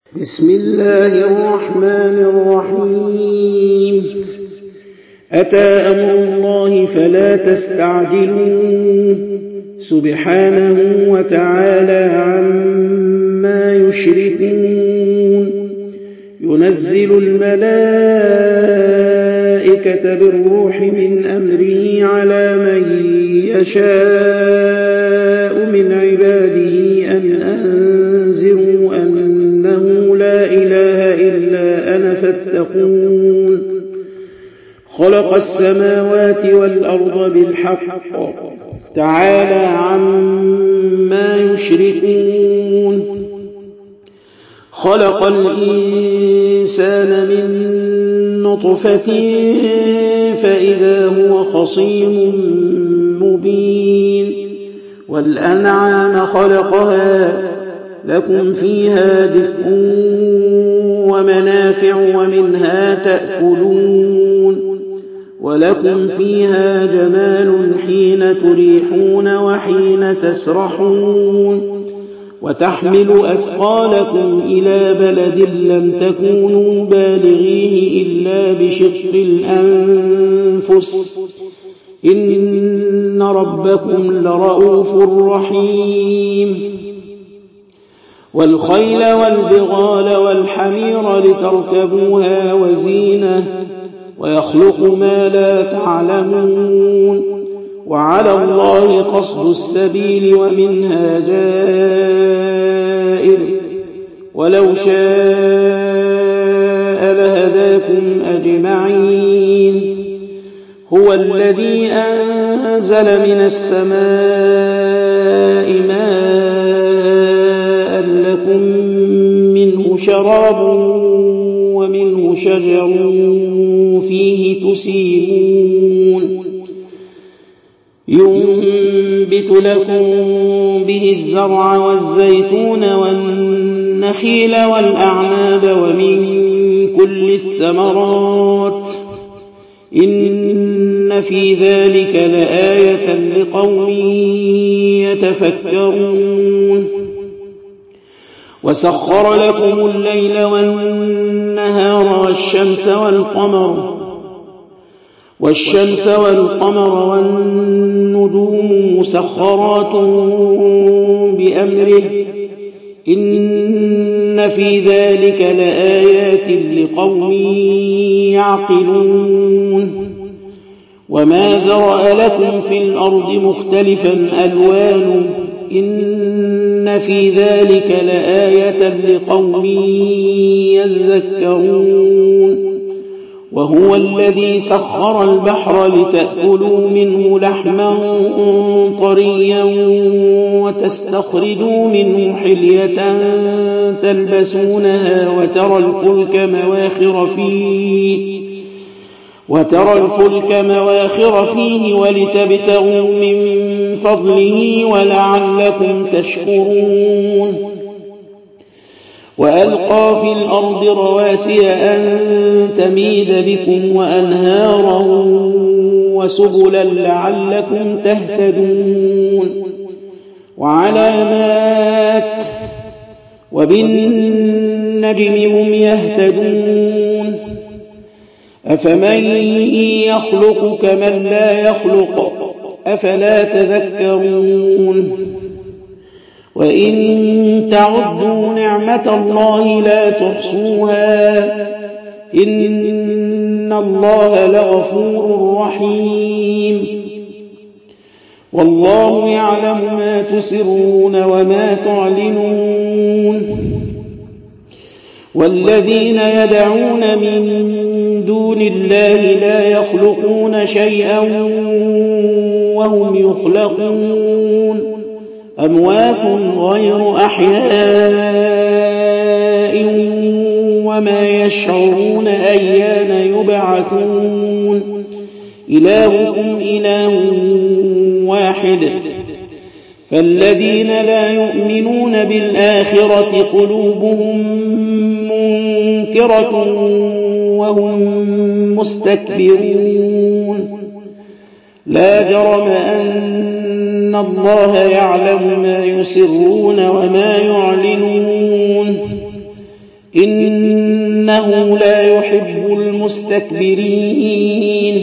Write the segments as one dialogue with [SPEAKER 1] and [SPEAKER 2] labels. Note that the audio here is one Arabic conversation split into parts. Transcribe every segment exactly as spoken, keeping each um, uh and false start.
[SPEAKER 1] بسم الله الرحمن الرحيم أتى أمر الله فلا تستعجلوه سبحانه وتعالى عما يشركون ينزل الملائكة بالروح من أمره على من يشاء من عباده أن أنذروا أنه لا إله إلا أنا فاتقون خلق السماوات والأرض بالحق تعالى عما يشركون خلق الإنسان من نطفة فإذا هو خصيم مبين والأنعام خلقها لكم فيها دفء ومنافع ومنها تأكلون ولكم فيها جمال حين تريحون وحين تسرحون وتحمل أثقالكم إلى بلد لم تكونوا بالغيه إلا بشق الأنفس إن ربكم لرؤوف رحيم والخيل والبغال والحمير لتركبوها وزينة ويخلق ما لا تعلمون وعلى الله قصد السبيل ومنها جائر ولو شاء لهداكم أجمعين هو الذي أنزل من السماء ماء لكم منه شراب ومنه شجر فيه تسيمون ينبت لكم به الزرع والزيتون والنخيل والأعناب ومن كل الثمرات إن في ذلك لآية لقوم يتفكرون وسخر لكم الليل والنهار والشمس والقمر والشمس والقمر والنجوم مسخرات بأمره إن في ذلك لآيات لقوم يعقلون وما ذرأ لكم في الأرض مختلفا ألوانه إن في ذلك لآية لقوم يذكرون وهو الذي سخر البحر لتأكلوا منه لحما طريا وتستخرجوا منه حلية تلبسونها وترى الفلك مواخر فيه وترى الفلك مواخر فيه ولتبتغوا من فضله ولعلكم تشكرون وألقى في الأرض رواسي أن تميد بكم وأنهارا وسبلا لعلكم تهتدون وعلامات وبالنجم هم يهتدون أفمن يخلق كمن لا يخلق أفلا تذكرون وإن تعدوا نعمة الله لا تحصوها إن الله لغفور رحيم والله يعلم ما تسرون وما تعلنون والذين يدعون من دون الله لا يخلقون شيئا وهم يخلقون أموات غير أحياء وما يشعرون أيان يبعثون إلهكم إله واحد فالذين لا يؤمنون بالآخرة قلوبهم منكرة وهم مستكبرون لا جرم أن الله يعلم ما يسرون وما يعلنون إنه لا يحب المستكبرين.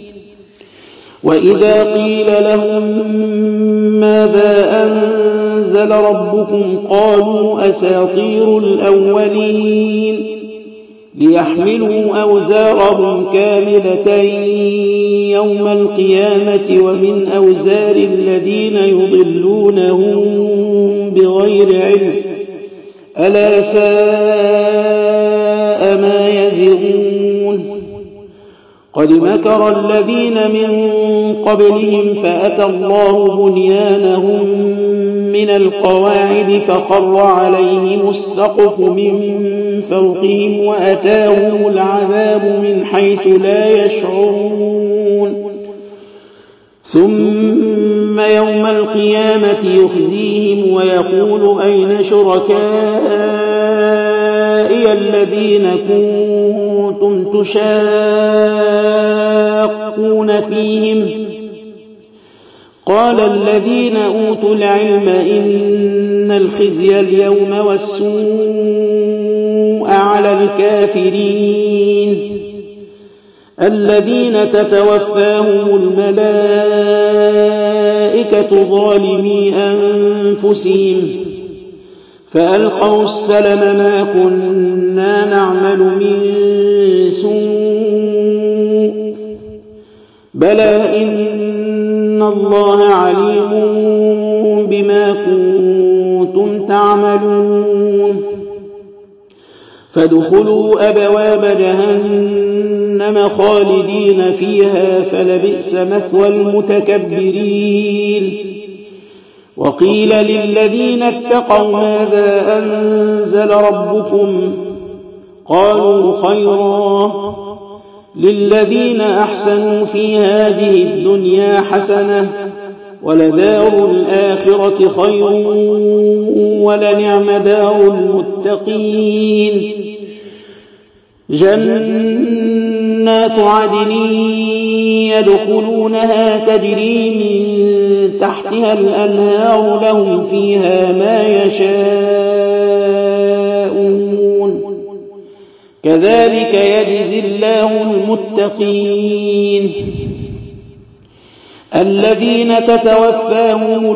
[SPEAKER 1] وإذا قيل لهم ماذا أنزل ربكم قالوا أساطير الأولين ليحملوا أوزارهم كاملة يوم القيامة ومن أوزار الذين يضلونهم بغير علم ألا ساء ما يزرون. قد مكر الذين من قبلهم فأتى الله بنيانهم من القواعد فخر عليهم السقف من فوقهم وأتاهم العذاب من حيث لا يشعرون. ثم يوم القيامة يخزيهم ويقول أين شركائي الذين كنتم تشاقون فيهم قال الذين أوتوا العلم إن الخزي اليوم والسوء على الكافرين الذين تتوفاهم الملائكة ظالمي أنفسهم فألقوا السلم ما كنا نعمل من سوء بلى إن الله عليم بما كنتم تعملون. فادخلوا أبواب جهنم خالدين فيها فلبئس مثوى المتكبرين. وقيل للذين اتقوا ماذا أنزل ربكم قالوا خيرا للذين أحسنوا في هذه الدنيا حسنة ولدار الآخرة خير ولنعم دار المتقين. جنات عدن يدخلونها تجري من تحتها الأنهار لهم فيها ما يشاءون كذلك يجزي الله المتقين. الذين تتوفاهم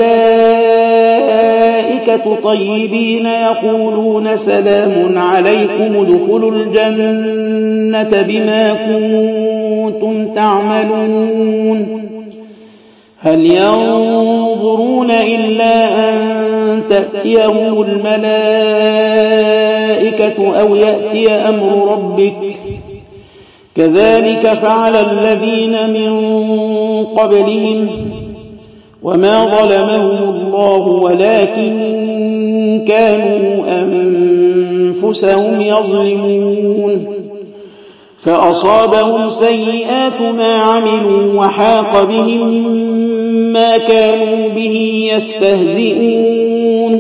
[SPEAKER 1] الملائكة طيبين يقولون سلام عليكم ادخلوا الجنة بما كنتم تعملون. هل ينظرون إلا أن تأتيهم الملائكة أو يأتي أمر ربك كذلك فعل الذين من قبلهم وما ظلمهم الله ولكن كانوا أنفسهم يظلمون. فأصابهم سيئات ما عملوا وحاق بهم ما كانوا به يستهزئون.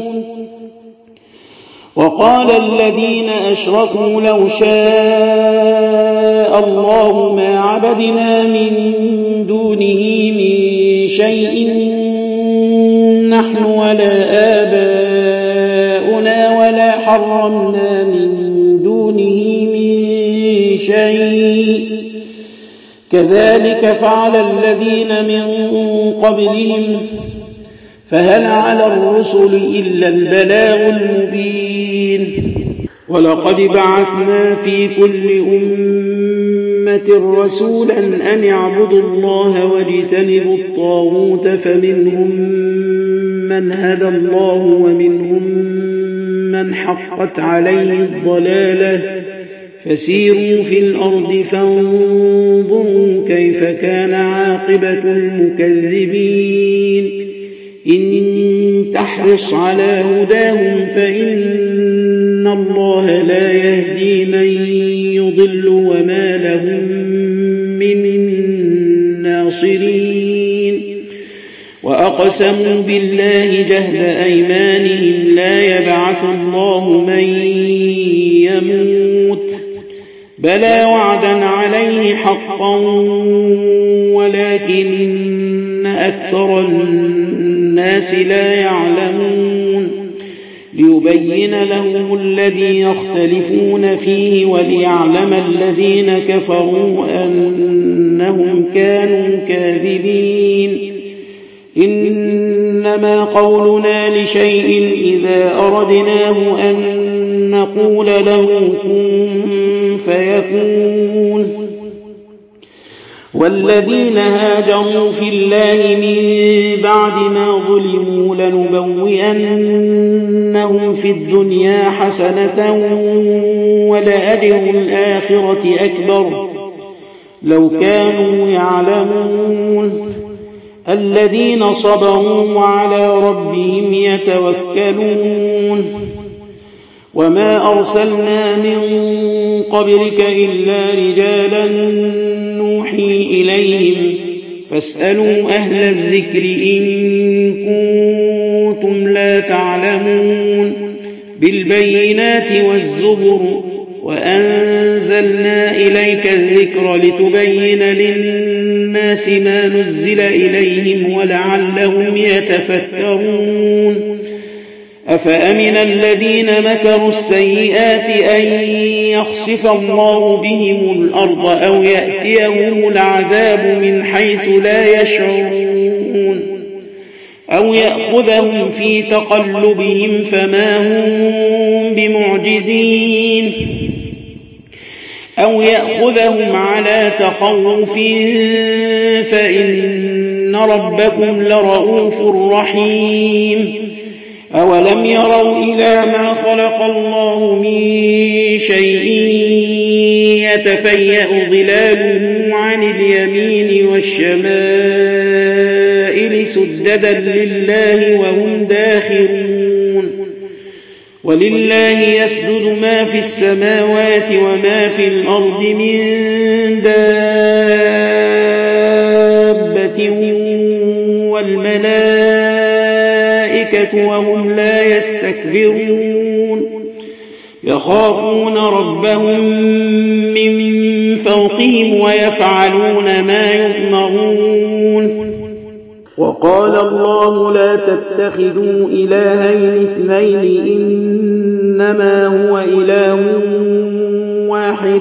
[SPEAKER 1] وقال الذين أشركوا لو شاء الله ما عبدنا من دونه من شيء نحن ولا آباؤنا ولا حرمنا من دونه من شيء كذلك فعل الذين من قبلهم فهل على الرسل إلا البلاغ المبين. ولقد بعثنا في كل أمة رسولا أن اعبدوا الله واجتنبوا الطاغوت فمنهم من هدى الله ومنهم من حقت عليه الضلالة فسيروا في الأرض فانظروا كيف كان عاقبة المكذبين. إن تحرص على هداهم فإن الله لا يهدي من يضل وما لهم من ناصرين. وأقسموا بالله جهد أيمانهم لا يبعث الله من يموت بلى وعدا عليه حقا ولكن أكثر الناس لا يعلمون. ليبين لهم الذي يختلفون فيه وليعلم الذين كفروا أنهم كانوا كاذبين إنما قولنا لشيء إذا أردناه أن نقول له كن فيكون والذين هاجروا في الله من بعد ما ظلموا لنبوئنهم في الدنيا حسنة ولأجر الآخرة أكبر لو كانوا يعلمون الذين صبروا وعلى ربهم يتوكلون وما أرسلنا من قبلك إلا رجالا نوحي إليهم فاسألوا أهل الذكر إن كنتم لا تعلمون بالبينات والزبر وأنزلنا إليك الذكر لتبين للناس ما نزل إليهم ولعلهم يتفكرون أفأمن الذين مكروا السيئات أن يخسف الله بهم الأرض أو يأتيهم العذاب من حيث لا يشعرون أو يأخذهم في تقلبهم فما هم بمعجزين أو يأخذهم على تخوف فإن ربكم لرؤوف رحيم أولم يروا إلى ما خلق الله من شيء يتفيأ ظلاله عن اليمين والشمائل سجدا لله وهم داخرون ولله يسجد ما في السماوات وما في الأرض من دابة والملائكة وهم لا يستكبرون يخافون ربهم من فوقهم ويفعلون ما يؤمرون وقال الله لا تتخذوا إلهين اثنين إنما هو إله واحد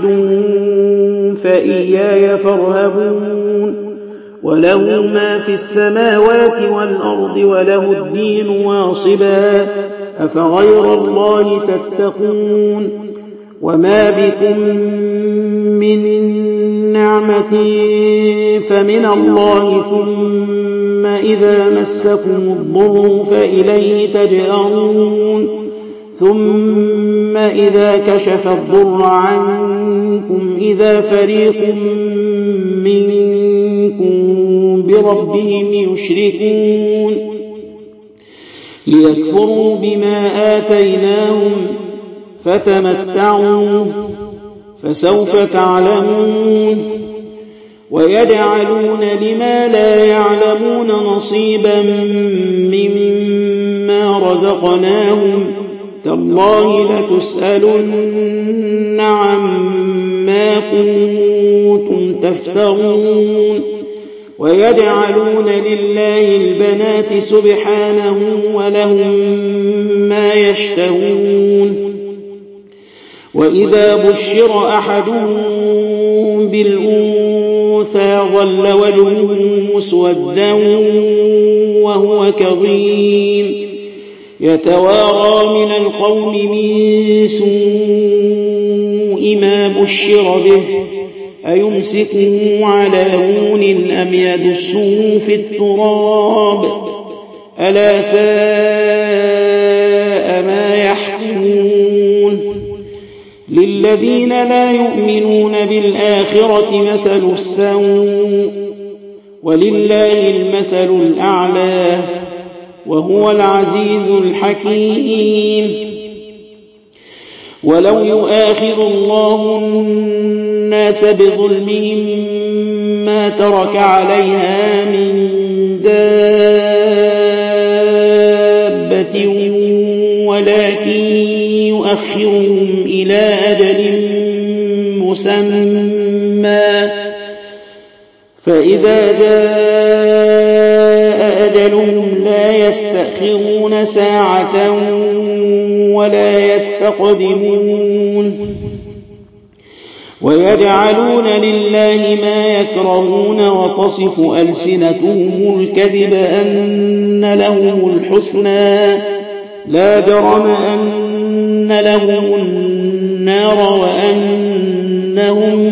[SPEAKER 1] فإياي فارهبون وله ما في السماوات والأرض وله الدين واصبا أفغير الله تتقون وما بكم من نعمة فمن الله ثم إذا مسكم الضر فإليه تجأرون ثم إذا كشف الضر عنكم إذا فريق منكم بربهم يشركون ليكفروا بما آتيناهم فتمتعوا فسوف تعلمون ويجعلون لما لا يعلمون نصيبا مما رزقناهم تالله لتسألن عما كنتم تفترون ويجعلون لله البنات سبحانه ولهم ما يشتهون وإذا بشر أحدهم بالأنثى ظل وجهه مسودا وهو كظيم يتوارى من القوم من سوء ما بشر به أيمسكه على هون أم يدسه في التراب ألا ساء ما يحكمون للذين لا يؤمنون بالآخرة مثل السوء ولله المثل الأعلى وهو العزيز الحكيم ولو يؤاخذ الله الناس بظلمهم ما ترك عليها من دابة ولكن يؤخرهم إلى أجل مسمى فإذا جاء أجلهم لا يستأخرون ساعة ولا يستقدمون ويجعلون لله ما يكرهون وتصف ألسنتهم الكذب أن لهم الحسنى لا جرم أن لهم النار وأنهم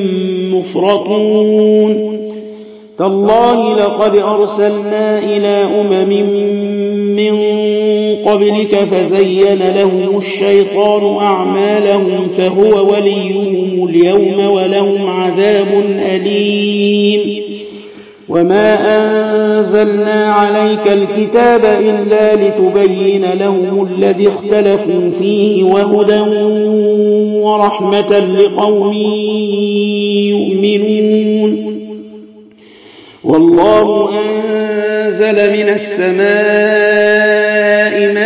[SPEAKER 1] مفرطون تالله لقد أرسلنا إلى أمم من قبلك فزين لهم الشيطان أعمالهم فهو وليهم اليوم ولهم عذاب أليم وما أنزلنا عليك الكتاب إلا لتبين لهم الذي اختلفوا فيه وهدى ورحمة لقوم يؤمنون والله أنزل من السماء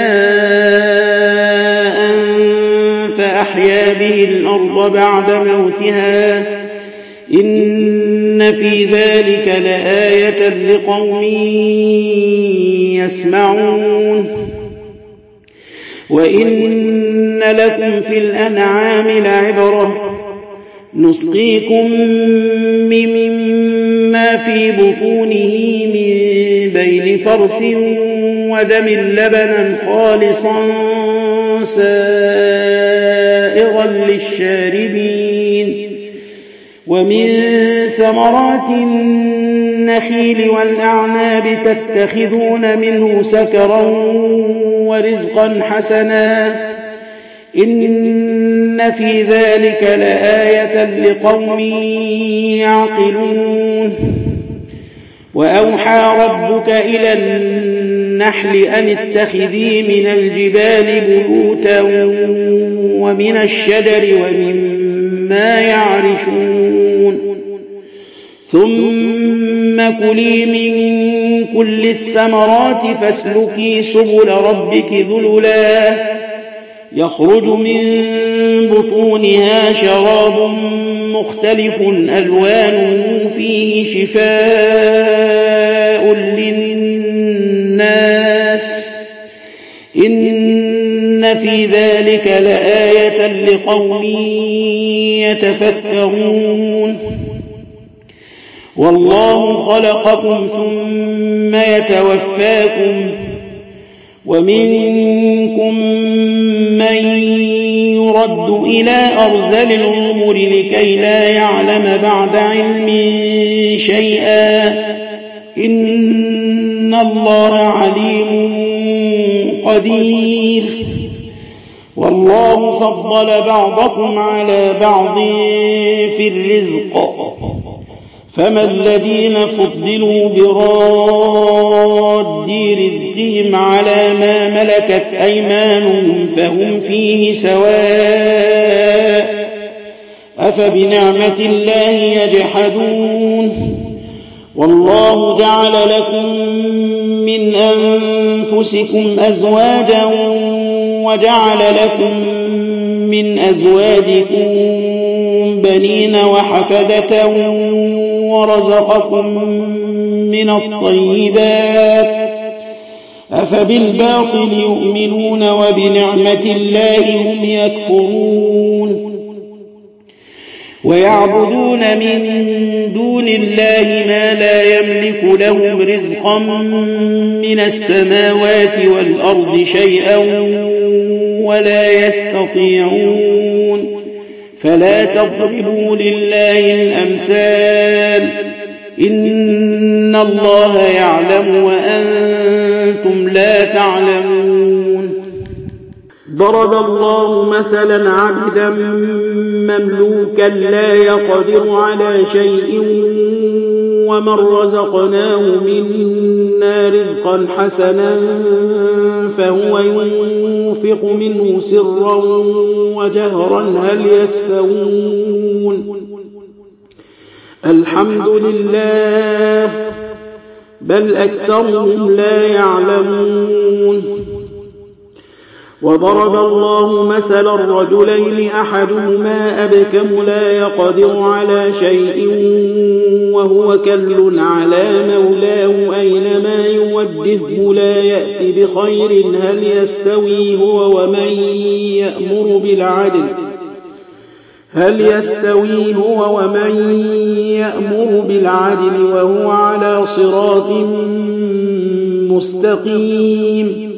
[SPEAKER 1] ماء فأحيا به الأرض بعد موتها إن في ذلك لآية لقوم يسمعون وإن لكم في الأنعام لعبرة نسقيكم مما في بطونه من بين فرث ودم لبنا خالصا سائغا للشاربين ومن ثمرات النخيل والأعناب تتخذون منه سكرا ورزقا حسنا إن في ذلك لآية لقوم يعقلون وأوحى ربك إلى النحل أن اتخذي من الجبال بيوتا ومن الشجر ومما يعرشون ثم كلي من كل الثمرات فاسلكي سبل ربك ذللا يخرج من بطونها شراب مختلف ألوانه فيه شفاء للناس إن في ذلك لآية لقوم يتفكرون والله خلقكم ثم يتوفاكم ومنكم من يرد إلى أرذل العمر لكي لا يعلم بعد علم شيئا إن الله عليم قدير والله فضل بعضكم على بعض في الرزق فما الذين فضلوا براد رزقهم على ما ملكت أيمانهم فهم فيه سواء أفبنعمة الله يجحدون والله جعل لكم من أنفسكم أزواجا وجعل لكم من أزواجكم بنين وحفدة ورزقكم من الطيبات أفبالباطل يؤمنون وبنعمة الله هم يكفرون ويعبدون من دون الله ما لا يملك لهم رزقا من السماوات والأرض شيئا ولا يستطيعون فلا تضربوا لله الأمثال إن الله يعلم وأنتم لا تعلمون ضرب الله مثلا عبدا مملوكا لا يقدر على شيء ومن رزقناه منا رزقا حسنا فهو ينفق منه سرا وجهرا هل يستوون الحمد لله بل أكثرهم لا يعلمون وضرب الله مثلا الرجلين أحدهما أبكم لا يقدر على شيء وهو كل على مولاه أينما يوجهه لا يأت بخير هل يستوي هو ومن يأمر بالعدل هل يستوي هو ومن يأمر بالعدل وهو على صراط مستقيم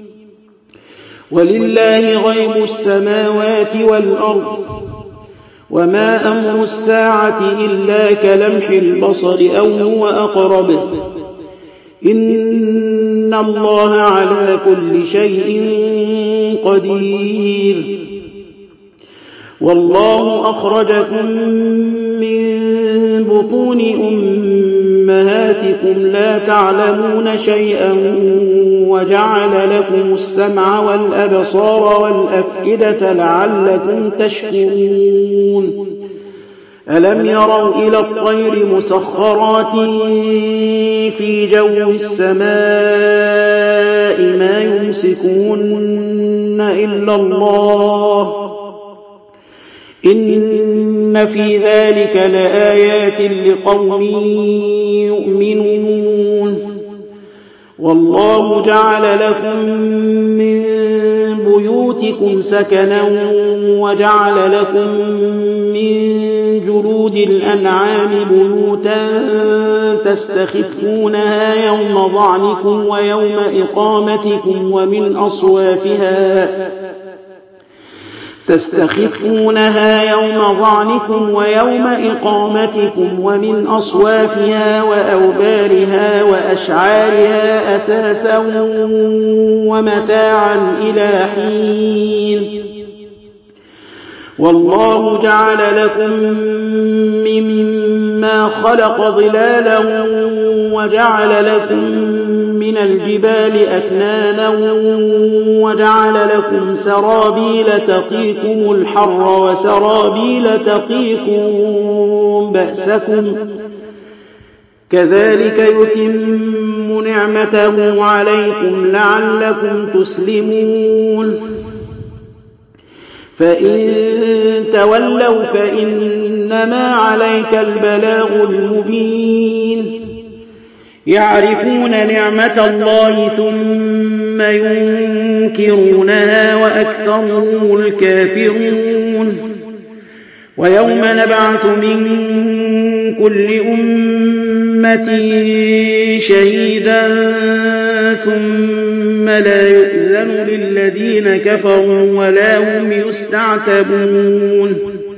[SPEAKER 1] ولله غيب السماوات والأرض وما أمر الساعة إلا كلمح البصر أو هو أقرب إن الله على كل شيء قدير والله أخرجكم من بطون أمهاتكم لا تعلمون شيئا وجعل لكم السمع والأبصار والأفئدة لعلكم تشكرون ألم يروا إلى الطير مسخرات في جو السماء ما يمسكون إلا الله إن في ذلك لآيات لقوم يؤمنون والله جعل لكم من بيوتكم سكنا وجعل لكم من جلود الأنعام بيوتا تستخفونها يوم ظعنكم ويوم إقامتكم ومن أصوافها تستخفونها يوم ظعنكم ويوم إقامتكم ومن أصوافها وأوبارها وأشعارها أثاثا ومتاعا إلى حين والله جعل لكم مما خلق ظلالا وجعل لكم من الجبال أكنانا وجعل لكم سرابيل تقيكم الحر وسرابيل تقيكم بأسكم كذلك يتم نعمته عليكم لعلكم تسلمون فإن تولوا فإنما عليك البلاغ المبين يعرفون نعمة الله ثم ينكرونها وأكثرهم الكافرون ويوم نبعث من كل أمة شهيدا ثم لا يؤذن للذين كفروا ولا هم يستعتبون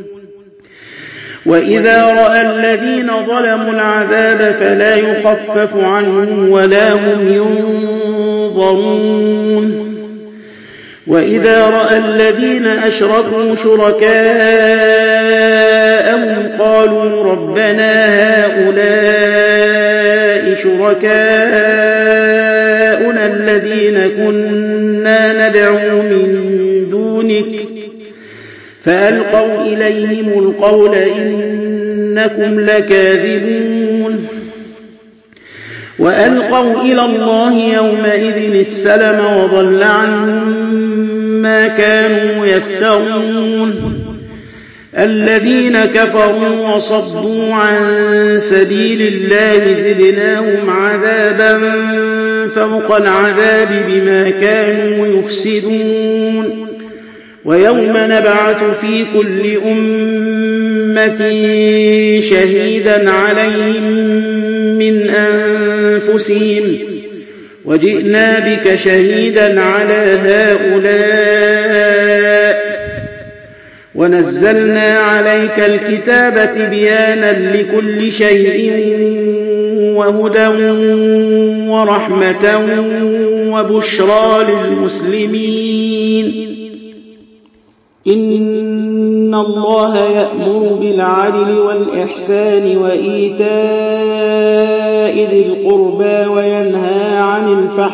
[SPEAKER 1] وإذا رأى الذين ظلموا العذاب فلا يخفف عنهم ولا هم ينظرون وإذا رأى الذين أشركوا شركاءهم قالوا ربنا هؤلاء شركاؤنا الذين كنا ندعو من دونك فألقوا إليهم القول إنكم لكاذبون وألقوا إلى الله يومئذ السلم وضل عنهم ما كانوا يفترون الذين كفروا وصدوا عن سبيل الله زدناهم عذابا فوق العذاب بما كانوا يفسدون ويوم نبعث في كل أمة شهيدا عليهم من أنفسهم وجئنا بك شهيدا على هؤلاء ونزلنا عليك الكتاب تبيانا لكل شيء وهدى ورحمة وبشرى للمسلمين إن الله يأمر بالعدل والإحسان وإيتاء ذي القربى وينهى عن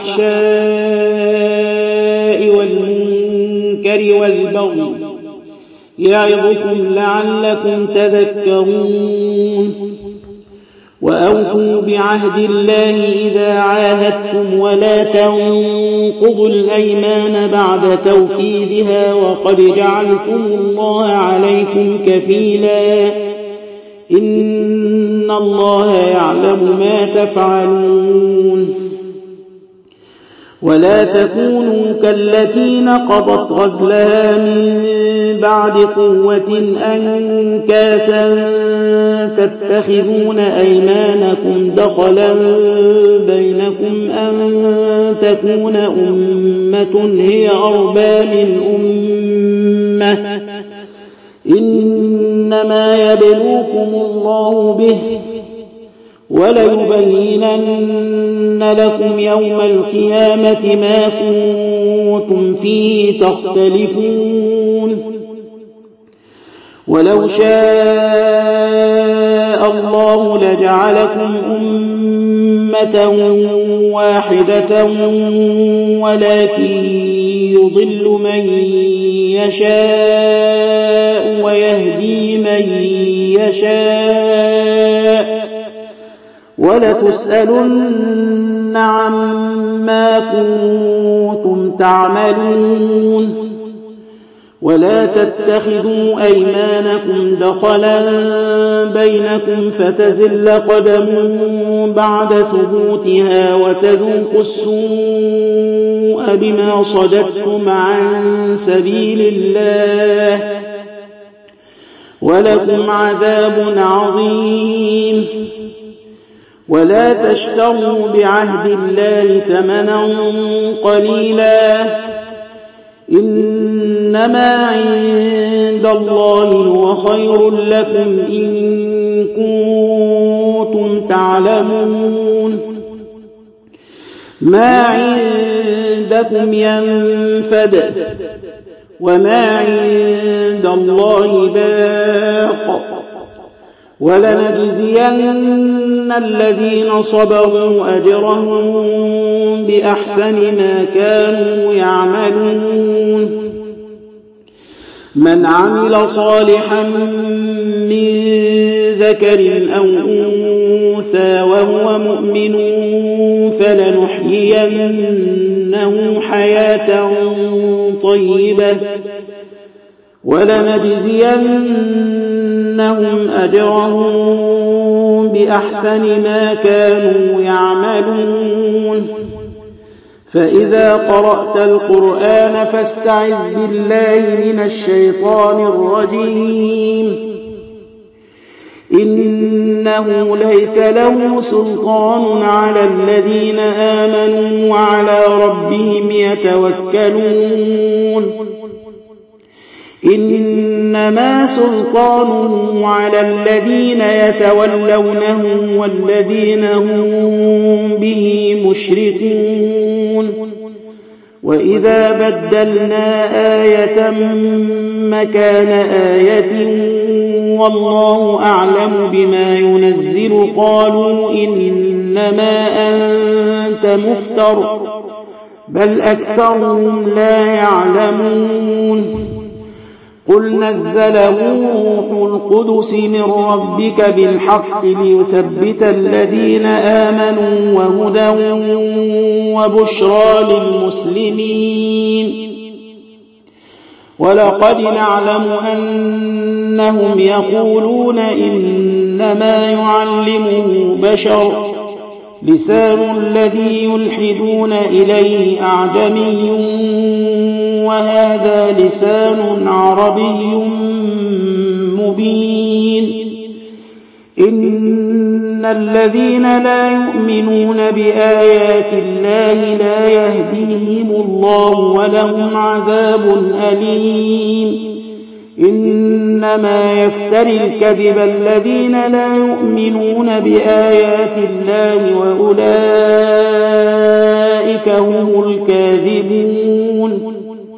[SPEAKER 1] الفحشاء والمنكر والبغي يعظكم لعلكم تذكرون وأوفوا بعهد الله إذا عاهدتم ولا تنقضوا الأيمان بعد توكيدها وقد جعلتم الله عليكم كفيلا إن الله يعلم ما تفعلون ولا تكونوا كالتي نقضت غزلها من بعد قوة أنكاثا تتخذون أيمانكم دخلا بينكم أن تكون أمة هي أربى من أمة إنما يبلوكم الله به وليبينن لكم يوم القيامة ما كنتم فيه تختلفون ولو شاء الله لجعلكم أمة واحدة ولكن يضل من يشاء ويهدي من يشاء ولتسألن عما كنتم تعملون ولا تتخذوا أيمانكم دخلا بينكم فتزل قدم بعد ثبوتها وتذوقوا السوء بما صددتم عن سبيل الله ولكم عذاب عظيم ولا تشتروا بعهد الله ثمنا قليلا إنما عند الله هو خير لكم إن كنتم تعلمون ما عندكم ينفد وما عند الله باق ولنجزين الذين صبروا أجرهم بأحسن ما كانوا يعملون من عمل صالحا من ذكر أو أنثى وهو مؤمن فلنحيينه حياة طيبة ولنجزينهم أجرهم بأحسن ما كانوا يعملون فإذا قرأت القرآن فاستعذ بالله من الشيطان الرجيم إنه ليس له سلطان على الذين آمنوا وعلى ربهم يتوكلون إنما سلطانه على الذين يتولونه والذين هم به مشركون وإذا بدلنا آية مكان آية والله أعلم بما ينزل قالوا إنما أنت مفتر بل أكثرهم لا يعلمون قل نزله روح القدس من ربك بالحق ليثبت الذين آمنوا وهدى وبشرى للمسلمين ولقد نعلم أنهم يقولون إنما يعلمه بشر لسان الذي يلحدون إليه أعجمي وهذا لسان عربي مبين إن الذين لا يؤمنون بآيات الله لا يهديهم الله ولهم عذاب أليم إنما يفتري الكذب الذين لا يؤمنون بآيات الله وأولئك هم الكاذبون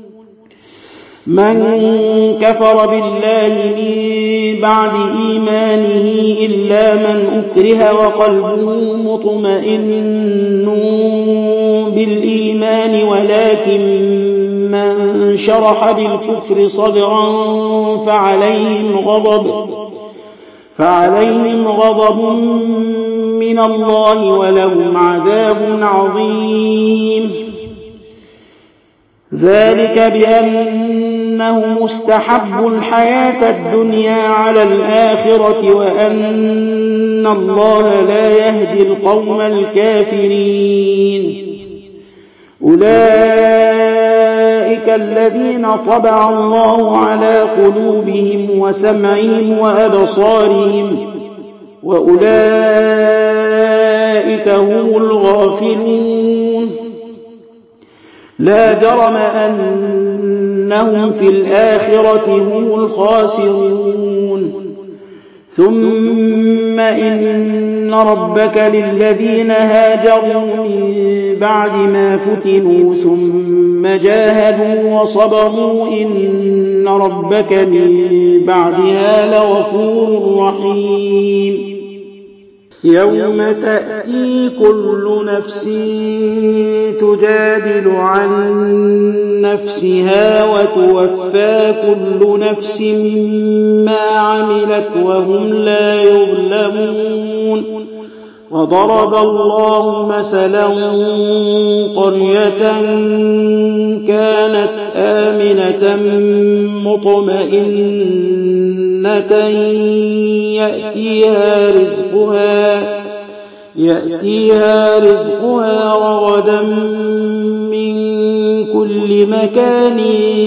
[SPEAKER 1] من كفر بالله من بعد إيمانه إلا من أكره وقلبه مطمئن بالإيمان ولكن من شرح بالكفر صدرا فعليهم غضب فعليهم غضب من الله ولهم عذاب عظيم. ذلك بأنهم استحبوا الحياة الدنيا على الآخرة وأن الله لا يهدي القوم الكافرين. أولئك الذين طبع الله على قلوبهم وسمعهم وأبصارهم وأولئك هم الغافلون. لا جرم أنهم في الآخرة هم الخاسرون. ثم إن ربك للذين هاجروا من بعد ما فتنوا ثم جاهدوا وصبروا إن ربك من بعدها لغفور رحيم. يوم تأتي كل نفس تجادل عن نفسها وتوفى كل نفس ما عملت وهم لا يظلمون. وضرب الله مثلا قرية كانت آمنة مطمئنة يأتيها رزقها يأتيها رزقها رغدا من كل مكان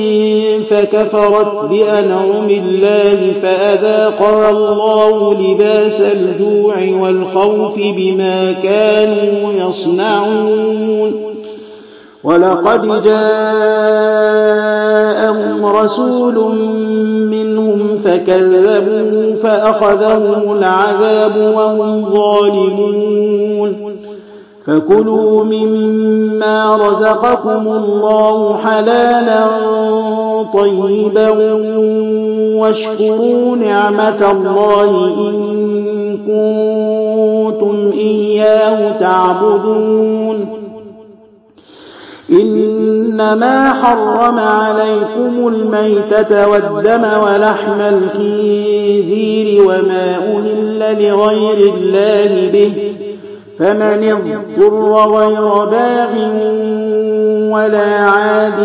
[SPEAKER 1] فكفرت بأنعم الله فأذاقها الله لباس الجوع والخوف بما كانوا يصنعون. ولقد جاءهم رسول منهم فكذبوا فأخذهم العذاب وهم ظالمون. فكلوا مما رزقكم الله حلالا طيبا واشكروا نعمة الله إن كنتم إياه تعبدون. إنما حرم عليكم الميتة والدم ولحم الخنزير وما أهل لغير الله به فمن اضطر غير باغ ولا عاد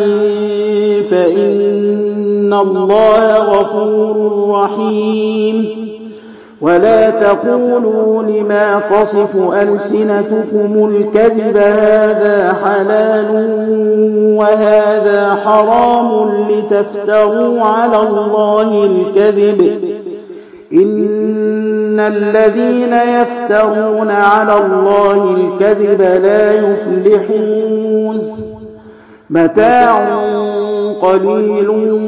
[SPEAKER 1] فإن الله غفور رحيم. ولا تقولوا لما تصف ألسنتكم الكذب هذا حلال وهذا حرام لتفتروا على الله الكذب. إن الذين يفترون على الله الكذب لا يفلحون. متاع قليل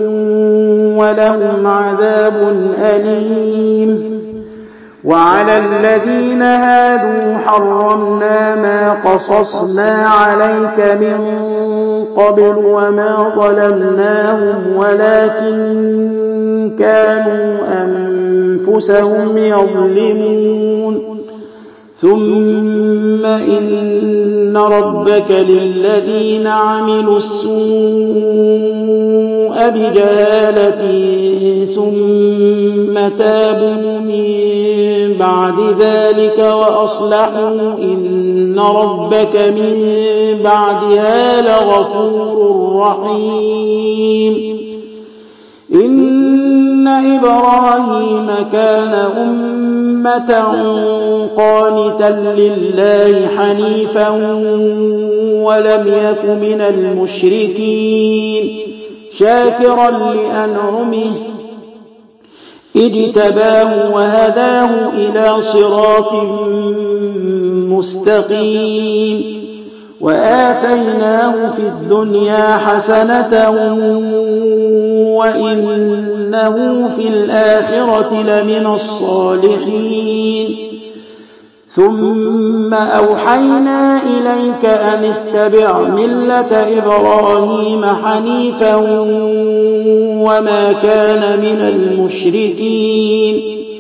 [SPEAKER 1] ولهم عذاب أليم. وعلى الذين هادوا حرمنا ما قصصنا عليك من قبل وما ظلمناهم ولكن كانوا أنفسهم يظلمون. ثم إن ربك للذين عملوا السوء بجهالة ثم تابوا من بعد ذلك وأصلحوا إن ربك من بعدها لغفور رحيم. إن إبراهيم كان أمة قانتا لله حنيفا ولم يك من المشركين شاكرا لأنعمه اجتباه وهداه إلى صراط مستقيم. وآتيناه في الدنيا حسنة وإنه في الآخرة لمن الصالحين. ثم أوحينا إليك أن اتبع ملة إبراهيم حنيفا وما كان من المشركين.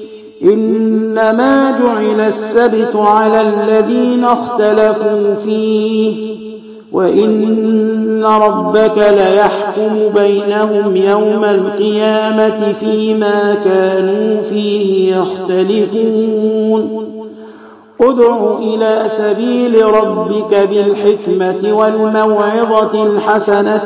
[SPEAKER 1] إنما جعل السبت على الذين اختلفوا فيه وإن ربك ليحكم بينهم يوم القيامة فيما كانوا فيه يختلفون. ادع إلى سبيل ربك بالحكمة والموعظة الحسنة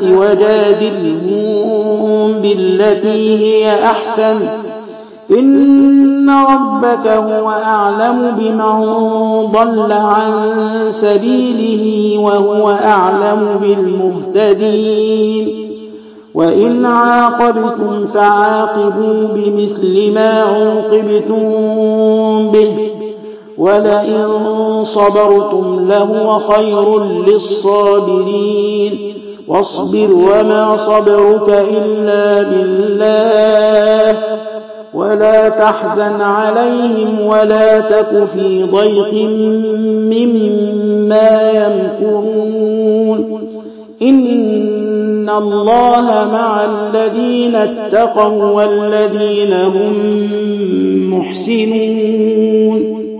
[SPEAKER 1] وجادلهم بالتي هي أحسن إن ربك هو أعلم بمن ضل عن سبيله وهو أعلم بالمهتدين وإن عاقبتم فعاقبوا بمثل ما عوقبتم به ولئن صبرتم لهو خير للصابرين واصبر وما صبرك إلا بالله ولا تحزن عليهم ولا تك في ضيق مما يمكرون إن الله مع الذين اتقوا والذين هم محسنون